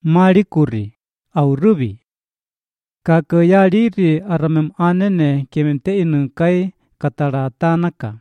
marikuri au rubi. Kakayariri aramem anene kemente inu kai kataratanaka.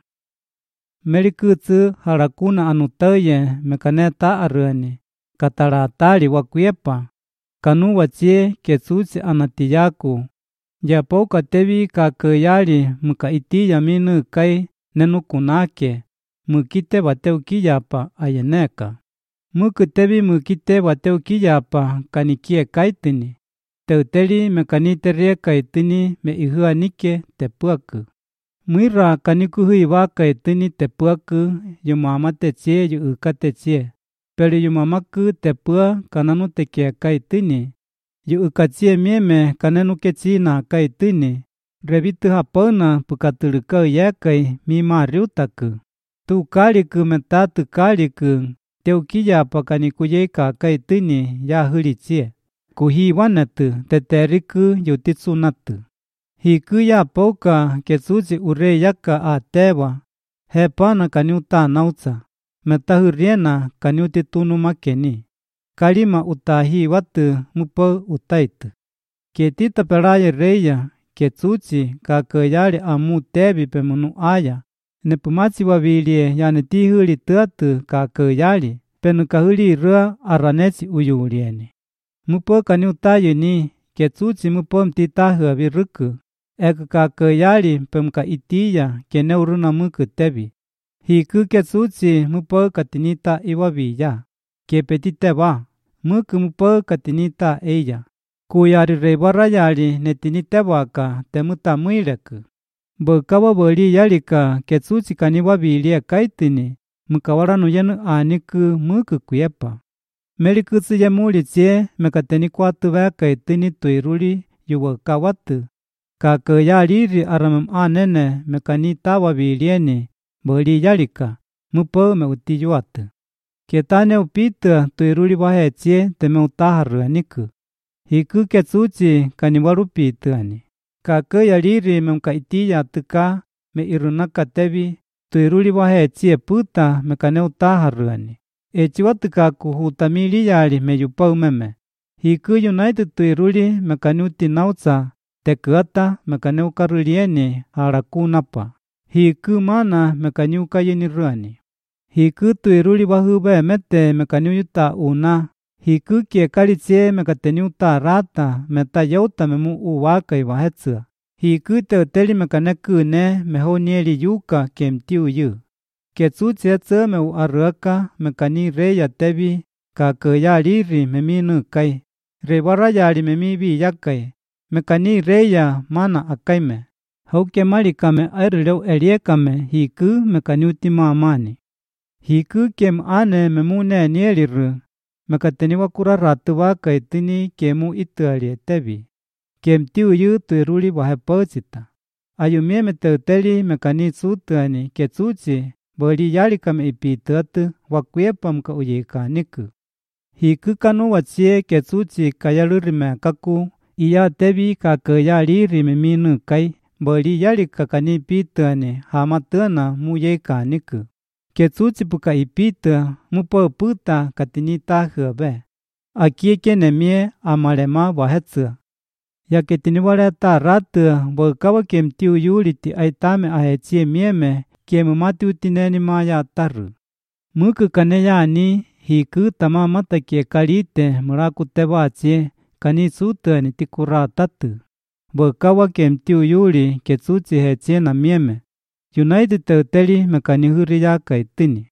Melikutsu harakuna anutaye mekaneta arani kataratari wakiepa. Kanu wachie ketsuchi anatiyaku. Yapo katevi kakayari mukaitiya minu kai nenukunake. Mukite bateukiyapa ayeneka. Mukutevi mukite bateukiyapa kanikie kaitini. Teuteli mekanite riekaitini me ihuanike tepuaku. Muira kanikuhui wakaitini tepuaku yumama techie yu uka techie. Pero yumamaku tepua kananu tekia kaitini. Yu ukachie mieme kanenu kechina kaitini. Revitu hapona pukatuluka yakai mima riutaku. Tu kaliku metatu kaliku. Teukiyapa kanikuyeka kaitini ya hulichie. Kuhiwanatu teteriku yutitsunatu. Hikuya poka ketsuchi ureyaka atewa. Hepana kaniuta nauta. Metahuriena kaniutitunu makeni. Kalima utahi watu mupo utaitu. Ketita pelaye reya ketsuchi kakayari amu tebi pemunu aya. Nepumachi wabilie yanetihuli tuatu kakayari. Penukahuli rua aranechi uyulieni. Mupo kaniutayeni ketsuchi mupo mtitahua viruku. Eka kakayari pemka itiya keneuruna muku tebi. Hiku ketsuchi mupo katinita iwabiya. Kepetite wa. Muku mupo katinita eya. Kuyari rebarayari netinite waka temuta muireku. Bokawa boli yalika ketsuchi kaniwabilia kaitini. Mukawaranu yenu aniku muku kuyepa. Melikutsu yemulichie mekateni kwatu wekaitini tuiruli yuwakawatu. Kakayariri aramam anene mekanita wabilieni boli yalika. Mupo meutiyuatu. Ketane upita tuiruli wahechie temeutaharuaniku. Hiku ketsuchi kaniwarupituani. Kakayariri memkaitiya tuka me irunaka tebi tuiruli wahechie puta mekaneutaharuani. Echiwatuka kuhutamili yali meyupau meme. Hiku united tuiruli mekaniuti nauza tekuata mekaneukarulieni harakunapa. Hiku mana mekaniuka yeniruani. Hiku tuiruli wahube mete mekaniuyuta una. Hiku kiekalichie mekateniuta rata meta yauta memu uwaka iwahetsua. Hiku teuteli mekanekune mehonieli yuka kemtiu yu. Ketsuchi etsu meu aruaka mekani reya tebi kakayariri meminu kai. Rebarayari memibi yakai. Mekani reya mana akaime. Hauke marikame airuleu eliekame hiku mekaniuti mamani. Hiku kem ane memune nieliru. Mekateni wakura ratu wakaitini kemu itualie tebi. Kem tiu yu tuiruli wahepauchita. Ayumie meteuteli mekani sutuani ketsuchi. Boli yalikame ipituatu wakiepa mka uyekaniku. Hiku kanu wachie ketsuchi kayalurime kaku. Iya tebi kakayariri meminu kai. Boli yalika kani pituani hamatuna muyekaniku. Ketsuchi puka ipitua mupo puta katinita hube. Akieke nemie amalema wahetsua. Yaketini waleta ratu bokawa kemtiu yuliti aitame ahechie mieme. Kemu mati utineni maya taru. Muku kaneyani hiku tamamata kie kalite murakute wachie kani sutuani tikura tatu. Bokawa kemtiu yuli ketsuchi hechie na mieme. United teuteli mekanihuri yakaitini.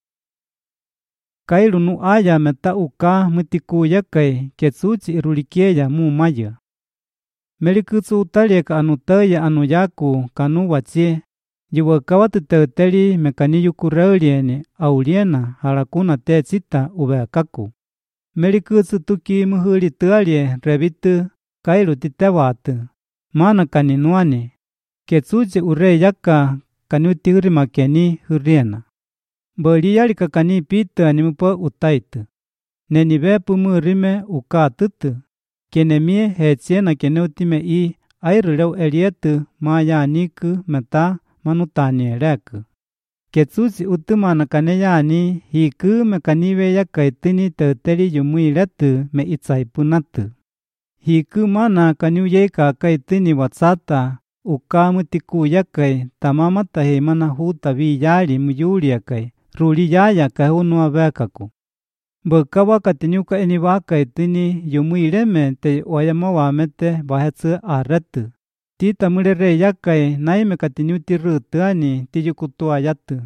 Kailunu aya meta uka mutiku yakai ketsuchi irulikieya mu maya. Melikutsu utalieka anutaya anu yaku kanu wachie. Yuwakawatu teuteli mekaniyukuraulieni auliena harakuna techita ubekaku. Melikutsu tuki muhuli tualie revitu kailu titewatu. Mana kaninuani. Ketsuchi ureyaka kaniutihuri makeni huriena. Boli yalika kani pitu animupo utaitu. Nenibepu murime ukatutu. Kenemie hechiena keneutime i airuleu elietu maya niku meta manutani eleku. Ketsuchi utumana kaneyani hiku me kanive yakaitini teteli yumuiletu me itzaipunatu. Hiku mana kaniuyeka kaitini watsata ukamutiku yakai tamamata hemana huta viyali muyuliakai ruliyaya kahunua vekaku. Bakawa katinyuka eni wakaitini yumuileme te wayamawamete bahetsu aretu. Tita mulere yakai naime katinyuti rutuani tiyukutua yatu.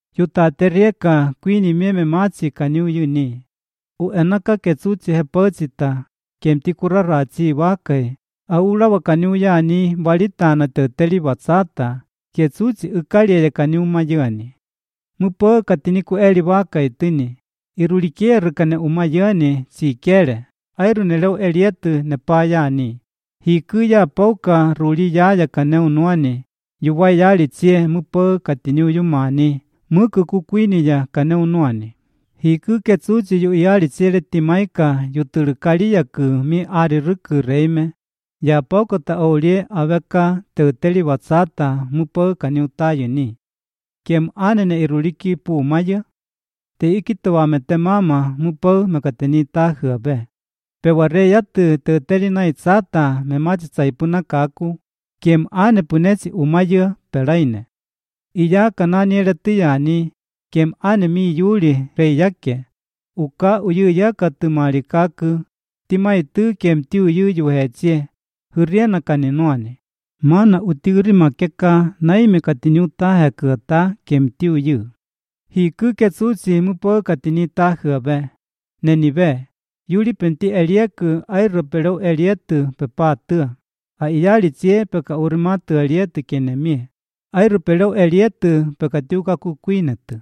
Yutaterieka kuini mieme machi kaniuyuni. Uenaka ketsuchi hepochita kemtikurarachi wakai. Aulawa kaniuyani valitana teteli watsata. Ketsuchi ukaliele kaniumayani. Mupo katiniku eli wakaitini. Irulikieru kane umayani sikere. Airuneleu elietu nepayani. Hikuya pauka ruli yaya kane unuani. Yuwayali tsie mupo katiniu yumani. Muku kukwini ya kane unuani. Hiku ketsuchi yuyali tsiele timaika yutulukaliyaku mi ariruku reime. Ya pauka ta olie aveka teuteli watsata mupo kaniutayuni. Kiem anene iruliki puumaya. Te ikitawamete mama mupo mekatenita huabe. Peware yatu teuteli na itzata me machitsaipuna kaku. Kiem ane punetsi umaya pelaine. Iya kananiele tiyani. Kiem ane mi yuli reyake. Uka uyuyaka tumali kaku. Timaitu kiem tiuyu yuhechie. Huriena kaninuane. Mana utiuri makeka naime katinyuta hekuata kiem tiuyu. Hiku ketsuchi mupo katinita huabe. Nenibe. Yuli penti elieku airopeleu elietu pepatua. Aiyali tsie peka urimatu elietu kenemie. Airopeleu elietu peka tiuka kukuinetu.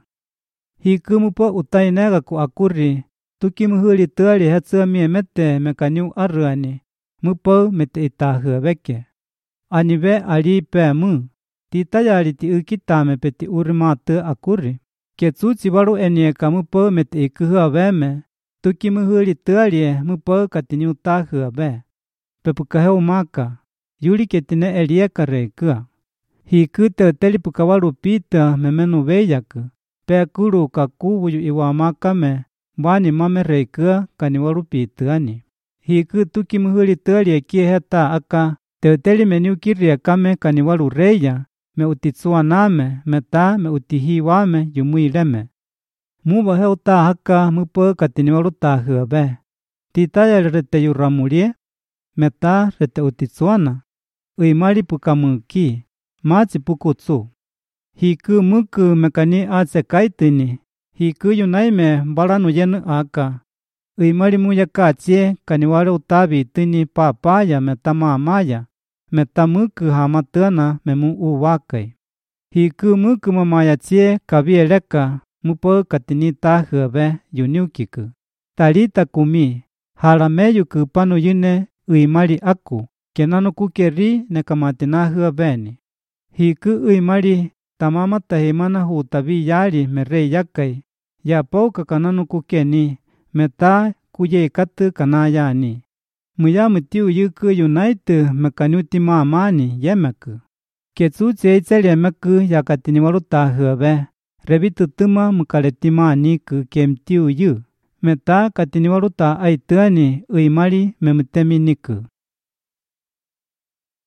Hiku mupo utainega ku akuri. Tukimuhuli tuali hetsua miemete mekaniu aruani. Mupo mete itahuabeke. Anibe alipe mu. Titayali ti ukitame peti urimatu akuri. Ketsuchi baru enieka mupo mete ikuhuabeme. Tukimuhuli tualie mupo katiniu tahuabe. Pepukaheu maka. Yuli ketine elieka reikua. Hiku teuteli pukawalu pita memenu veyaku. Pekuru kakubuyu iwamakame. Bani mame reikua kaniwalu pituani. Hiku tukimuhuli tualie kieheta aka. Teuteli meniu kiriekame kaniwalu reya. Me utitsuaname meta me utihiwame yumuileme. Muba heuta haka mupo katiniwalu tahuabe. Titaya rete yuramulie. Meta rete utitsuana. Uimali pukamuki. Machi pukutsu. Hiku muku mekani ace kaitini. Hiku yunaime balanu yenu aka. Uimali muyakachie kaniwalu utabitini papaya meta mamaya. Meta muku hamatana memu uwakai. Hiku muku mamayachie kabieleka. Mupo katinita huabe yuniukiku. Talita kumi. Halameyu kupanu yune uimali aku. Kenano kukeri nekamatina huabeni. Hiku uimali tamamata himana hutabi yali merei yakai. Ya pauka kanano kukeni. Meta kuyekatu kanayani. Muyamu tiu yuku yunaitu mekanyuti mamani yemeku. Ketsuchi eitzeli emeku yakatiniwalu tahuabe. Rebitu tuma mukaletimani ku kiem tiu yu. Meta katiniwalu ta aituani uimali memuteminiku.